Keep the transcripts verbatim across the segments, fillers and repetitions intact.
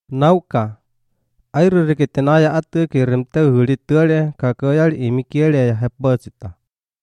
Nauka. Airu reketenaya atu kirimte huri tule kakoyal imikiele ya hepozita.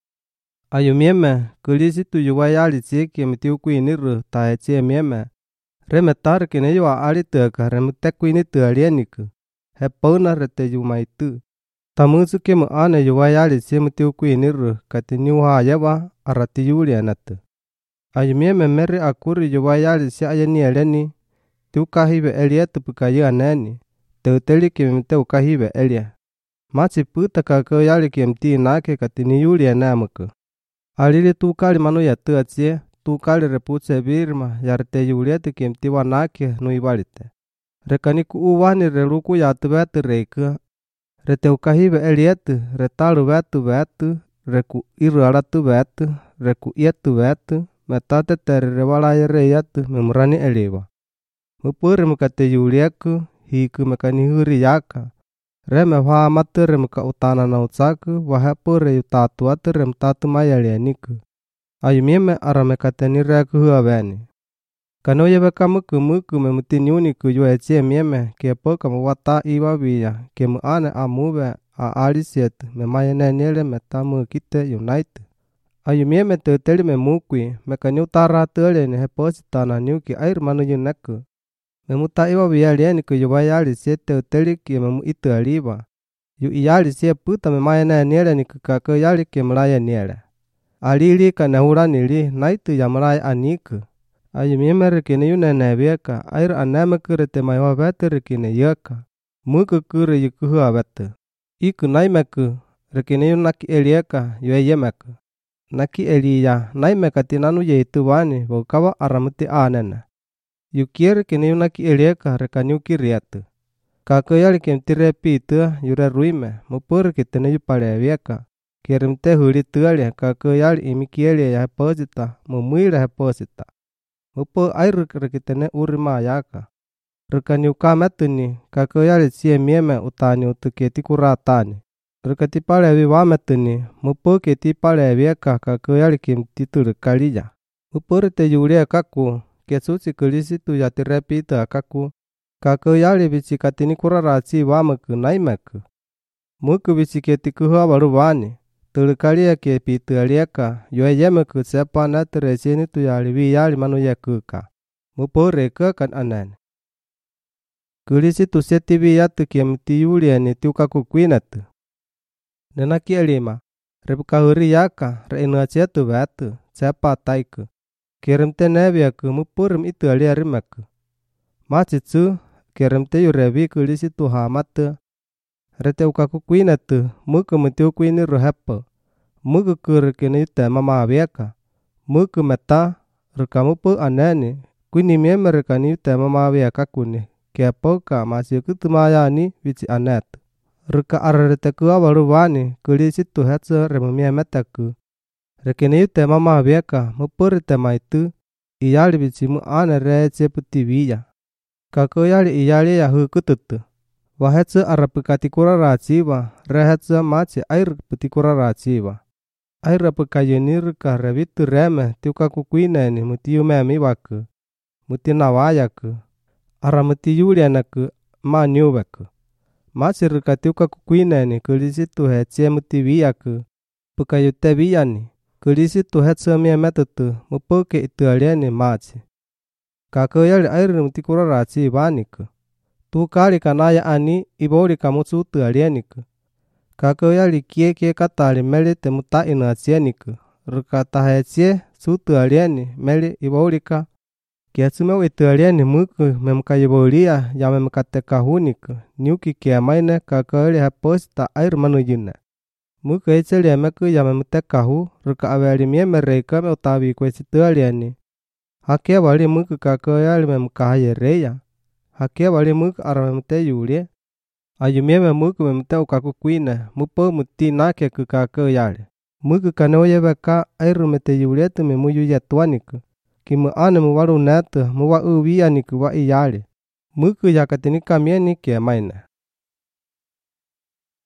Ayumieme kulisi tu yuwayali tsiki mitiu kuiniru taetie mieme. Remetar kine yuwa ali teka remute kuini tualieniku. Hepona rete yumaitu. Tamusu kemu ane yuwayali tsi mitiu kuiniru katiniuha yewa arati yulianatu. Ayumieme meri akuri yuwayali tsi ayenieleni. Tukahibe elietu pukayu aneni. Teuteli kimte ukahibe elia. Machi puta kakoyali kimti nake katini yulianamuku. Alili tukali manu ya tuatsie, tukali reputse birma, yarte yuliete kimti wanake nuivalite. Rekaniku uwani reluku ya tubete reiku. Rete ukahibe elietu, retalu vetu vetu, reku iru alatu vetu, reku ietu vetu, metate terire walaye reyetu memurani eliwa. Mupuri mukate yulieku, hiku mekanihuri yaka. Reme waa matere muka utana na utsaku, wahapure yutatu atere mtatu mayalianiku. Ayumieme aramekateni reku huaveni. Kanoye beka muku muku memutiniuniku yuetie mieme, kepoka muwata iwa via, kemu ane amuve a alisietu, memayene niele metamu kite unite. Ayumieme teuteli memukui, mekani utara tele ni heposita na niuki air manu yuneku. Memuta iwa vialieni ku yuwayali sie teuteli ki memu itu aliwa. Yu iyali sie puta memayene niele ni kukakoyali ki mlaya niele. Alili ka nehurani li naitu ya mlaya aniku. Ayumieme rekine yunene vieka, air aneme kurete maiwa vete rekine yeka. Muku kure yukuhua vete. Iku naimeku, rekine yunaki elieka, yueyemeku. Naki eliya, naimeka tinanu yeitu wani, vokawa aramuti anene. Yukier kini yunaki elieka rekanyuki rietu. Kakoyali kimtire pitu yure ruime, mupur kitene yupale vieka. Kirimte huli tuale, kakoyali imikiele ya heposita, mumuire heposita. Mupo airu rekitene urima yaka. Rekanyuka metuni, kakoyali sie mieme utani utuketi kuratani. Rekatipale viwametuni, mupo ketipale vieka kakoyali kimtituru kaliya. Mupurite yulia kaku, kesusi kulisi tu yatirepita kaku. Kakoyali bichikatini kurarati wamuku naimeku. Muku bichiketi kuhua barubani. Tulikalia ke pitu alieka, yueyemeku sepa natirechini tu yalivi yali manu yakuka. Mupure kan anen. Kulisi tu setivi yatu kemti yuliani tukaku kuinatu. Nenaki elima, repukahuri yaka, reinuachetu vetu, sepa taiku. Kirimte neviaku mupurim itu aliarimeku. Machitsu, kirimte yurevi kulisi tuha matu. Rete ukaku kuinatu, muku mutiu kuini ruhepo. Muku kurikini yute mama avieka. Muku meta, rukamupu aneni, kuini mieme rikani yute mama avieka kuni. Kepoka masiukutu mayani vici anetu. Ruka arareteku awaluwani kulisi tu hetso remumia metaku. Rekini yute mama vieka mupurite maitu iyali bicimu ane reece putiviya. Kakoyali iyali ya hukututu. Wahetso arapukati kuraraciwa rehetso maci air puti kuraraciwa. Air apukayeni ruka revitu reme tiuka kukuineni mutiumemi waku. Mutinawayaku. Aramuti yulianaku maniuweku. Maci ruka tiuka kukuineni kulisi tu hecie mutiviyaku. Pukayute viyani. Kulisi tu hetso mie metutu mupuke itu alieni maci. Kakoyali airu mutikuraraci vaniku. Tu kali kanaya ani iboli kamutsu tu alieniku. Kakoyali kie kie katali meli temuta inu acieniku. Ruka tahecie sutu alieni meli ibolika. Kiatsume itu alieni muku memkayibolia ya memkateka huniku. Niuki kia maine kakoyali heposita airu manujine. Muku echeli emeku ya memutekahu, ruka aweli mieme reika me utawi kwesitu alieni. Hakia wali muku kakoyali memukahaye reya. Hakia wali muku ara memute yulie. Ayu mieme muku memute ukaku kuine, mupo muti nake ku kakoyali. Muku kanoye beka airu mete yulietu memuyu yetuaniku. Kimu ane muwalu netu muwa uwianiku wa iyali. Muku yakatini kamieni kia maine.